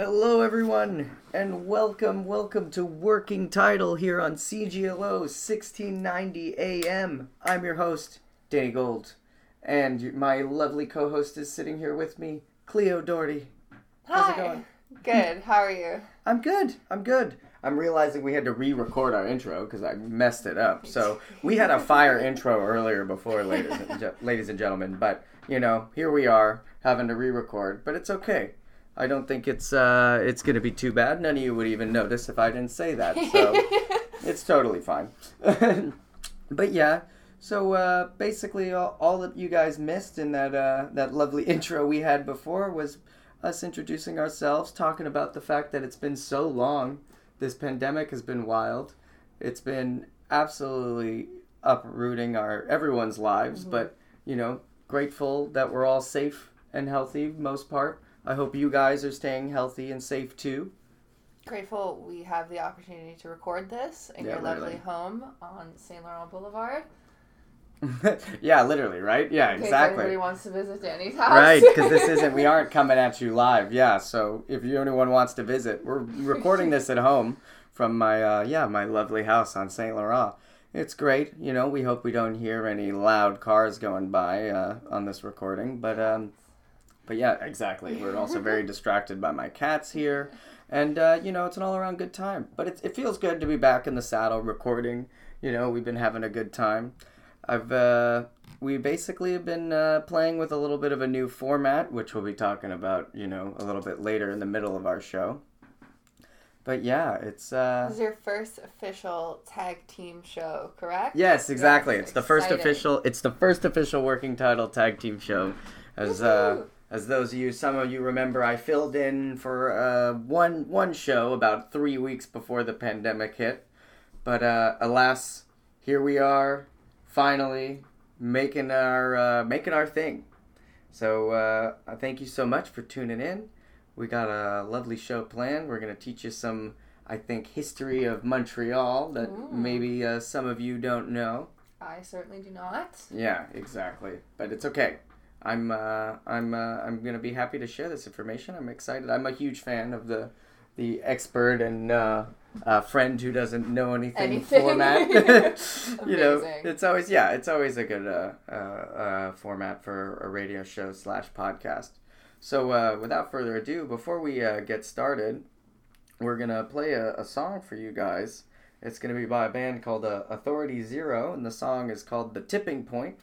Hello everyone, and welcome to Working Title here on CGLO 1690 AM. I'm your host, Danny Gold, and my lovely co-host is sitting here with me, Cleo Doherty. How's it going? Good. How are you? I'm good. I'm realizing we had to re-record our intro because I messed it up. So we had a fire intro earlier before, ladies and gentlemen, but, here we are having to re-record, but it's okay. I don't think it's going to be too bad. None of you would even notice if I didn't say that, so it's totally fine. But yeah, so basically all that you guys missed in that lovely intro we had before was us introducing ourselves, talking about the fact that it's been so long. This pandemic has been wild. It's been absolutely uprooting everyone's lives, but, grateful that we're all safe and healthy, most part. I hope you guys are staying healthy and safe too. Grateful we have the opportunity to record this in your lovely home on Saint Laurent Boulevard. Yeah, literally, right? Yeah, in case exactly. Everybody wants to visit Danny's house. Right, because we aren't coming at you live. Yeah, so if anyone wants to visit, we're recording this at home from my lovely house on Saint Laurent. It's great. We hope we don't hear any loud cars going by on this recording, but yeah, exactly. We're also very distracted by my cats here. And, it's an all-around good time. But it feels good to be back in the saddle recording. We've been having a good time. We basically have been playing with a little bit of a new format, which we'll be talking about, a little bit later in the middle of our show. But yeah, it's... This is your first official tag team show, correct? Yes, exactly. Yes, it's the first official Working Title tag team show. As some of you remember, I filled in for one show about 3 weeks before the pandemic hit. But alas, here we are, finally making our thing. So I thank you so much for tuning in. We got a lovely show planned. We're going to teach you some, I think, history of Montreal that maybe some of you don't know. I certainly do not. Yeah, exactly. But it's okay. I'm gonna be happy to share this information. I'm excited. I'm a huge fan of the expert and friend who doesn't know anything. Format. It's always a good format for a radio show / podcast. So without further ado, before we get started, we're gonna play a song for you guys. It's gonna be by a band called Authority Zero, and the song is called The Tipping Point.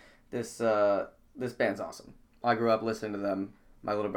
This band's awesome. I grew up listening to them. My older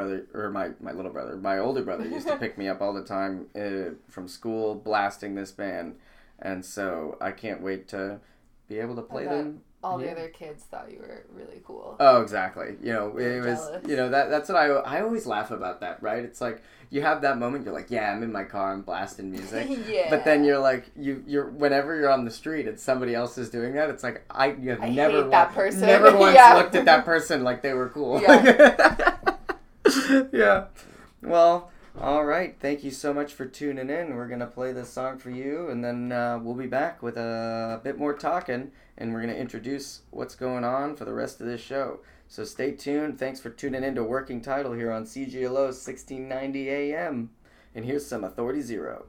brother used to pick me up all the time from school, blasting this band. And so I can't wait to be able to play them. All the other kids thought you were really cool. Oh, exactly. It was, jealous. that's what I always laugh about that, right? It's like, you have that moment, you're like, yeah, I'm in my car, I'm blasting music. Yeah. But then you're like, whenever you're on the street and somebody else is doing that, it's like, you have never hate that person. Never once looked at that person like they were cool. Yeah. Yeah. Well, all right. Thank you so much for tuning in. We're going to play this song for you, and then we'll be back with a bit more talking, and we're going to introduce what's going on for the rest of this show. So stay tuned. Thanks for tuning in to Working Title here on CGLO 1690 AM. And here's some Authority Zero.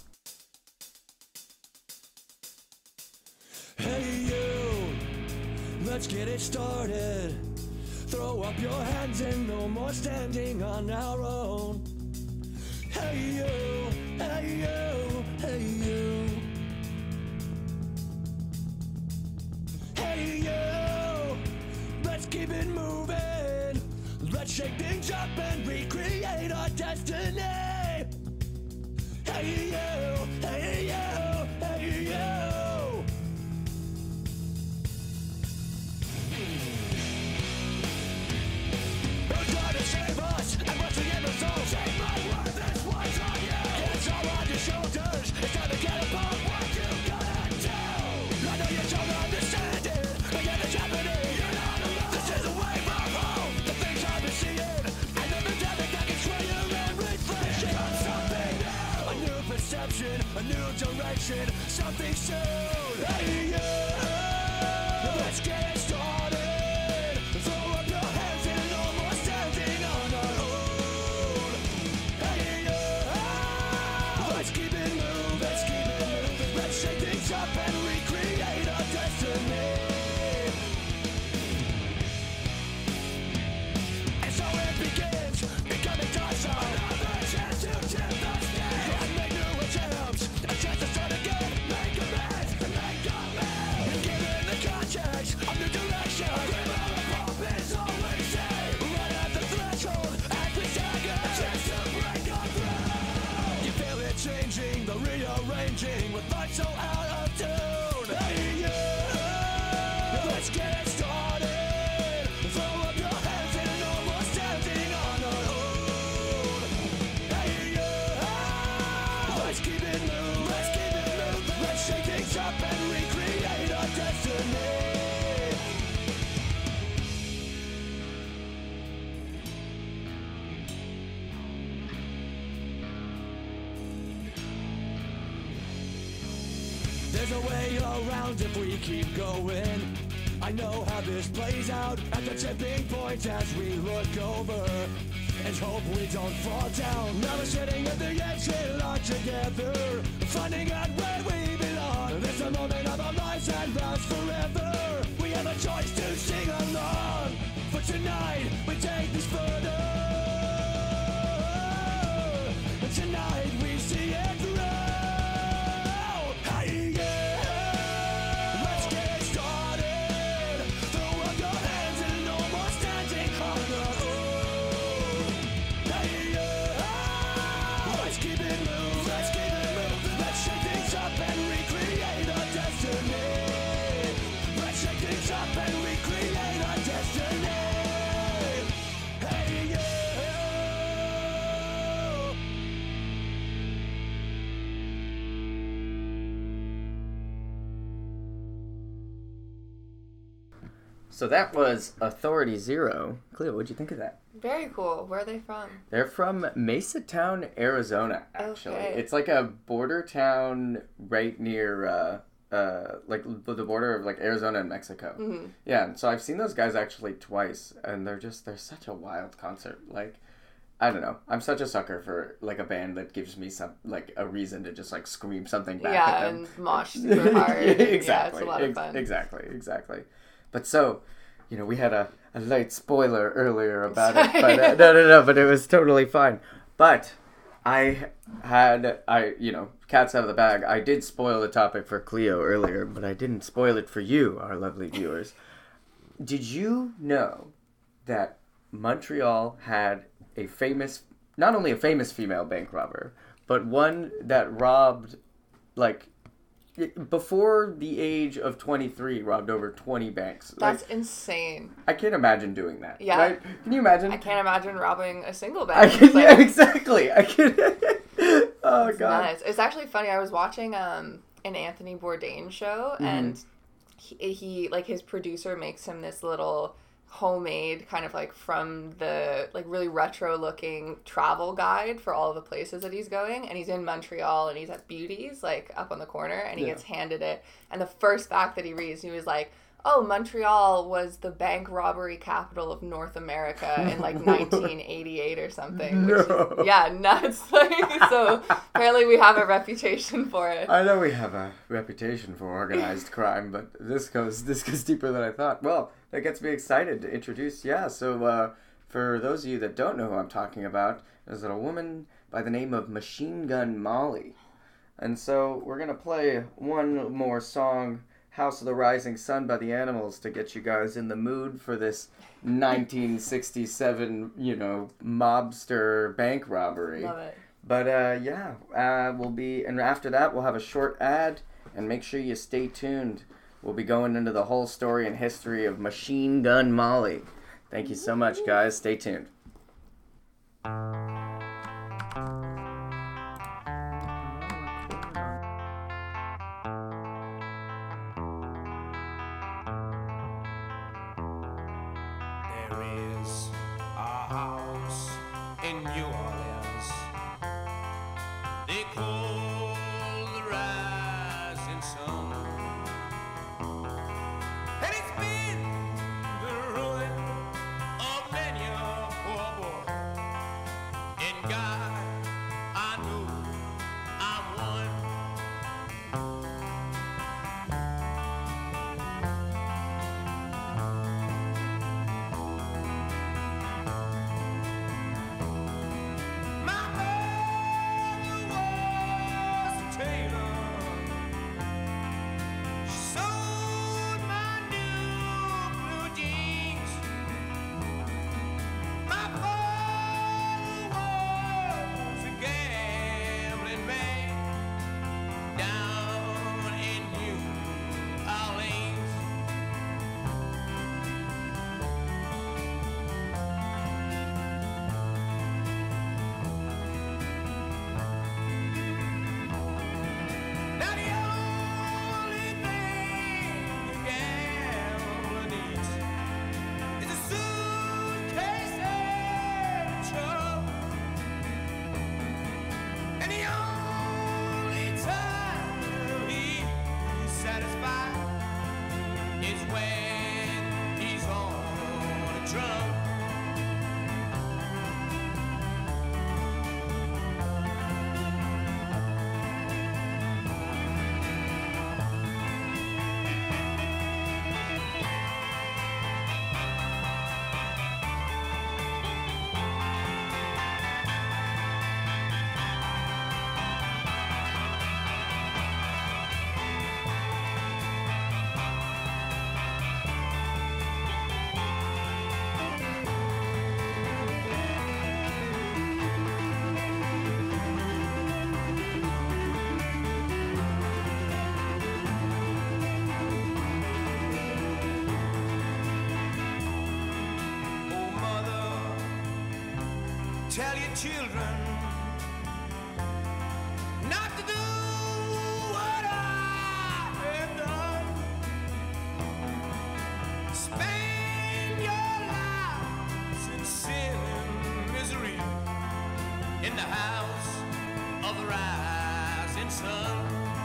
Hey you, let's get it started. Throw up your hands and no more standing on our own. Hey you, hey you, hey you. Hey you, let's keep it moving. Let's shake things up and recreate our destiny. Hey you, hey you, hey you. Save us, and once we get the soul, save my worth, that's what's on you. It's all on your shoulders, it's time to get above what you gotta do. I know you don't understand it, but yet it's happening. You're not alone. This is a wave of hope, the things I've been seeing. And the pandemic that can sway your own reflection. Something new, a new perception, a new direction, something soon. Hey you, let's get it started. Throw up your hands and no more standing on our own. Hey you. changing with life so out of tune. Hey, yeah, let's get it started. Throw up your hands and no more standing on our own. Hey, yeah, let's keep it moving. Let's keep it moving. Let's shake things up and recreate our destiny. There's a way around if we keep going. I know how this plays out at the tipping point as we look over and hope we don't fall down. Now we're sitting at the edge here all together, finding out where we belong. There's a moment of our lives that lasts forever. We have a choice to sing along. For tonight, we take this further. And tonight we see it through. So that was Authority Zero. Cleo, what'd you think of that? Very cool. Where are they from? They're from Mesa Town, Arizona, actually. Okay. It's like a border town right near, like the border of like Arizona and Mexico. Mm-hmm. Yeah, so I've seen those guys actually twice, and they're such a wild concert. Like, I don't know. I'm such a sucker for like a band that gives me some like a reason to just like scream something back at them. And mosh super hard. Yeah, exactly. Yeah, it's a lot of fun. Exactly. But so, we had a light spoiler earlier about it, but no, but it was totally fine. But cat's out of the bag. I did spoil the topic for Cleo earlier, but I didn't spoil it for you, our lovely viewers. Did you know that Montreal had not only a famous female bank robber, but one that robbed, like, before the age of 23, robbed over 20 banks. That's insane. I can't imagine doing that. Yeah. Right? Can you imagine? I can't imagine robbing a single bank. Yeah, exactly. I can. Oh, God. Nice. It's actually funny. I was watching an Anthony Bourdain show, and he like his producer makes him this little homemade kind of like from the like really retro looking travel guide for all of the places that he's going, and he's in Montreal and he's at Beauty's like up on the corner, and he gets handed it, and the first fact that he reads, he was like, oh, Montreal was the bank robbery capital of North America in like 1988 or something. No. Which is, yeah, nuts. Like, so apparently we have a reputation for it. I know we have a reputation for organized crime, but this goes deeper than I thought. Well, that gets me excited to introduce. So for those of you that don't know who I'm talking about, there's a woman by the name of Machine Gun Molly. And so we're going to play one more song, House of the Rising Sun by the Animals, to get you guys in the mood for this 1967, mobster bank robbery. Love it. But and after that we'll have a short ad, and make sure you stay tuned. We'll be going into the whole story and history of Machine Gun Molly. Thank you so much, guys. Stay tuned. In New Orleans, they call the rising sun, and it's been the ruin of many a poor boy. In God, I know I'm one. My And the only time he's satisfied is when he's on a drum. Tell your children not to do what I have done. Spend your lives in sin and misery in the house of the rising sun.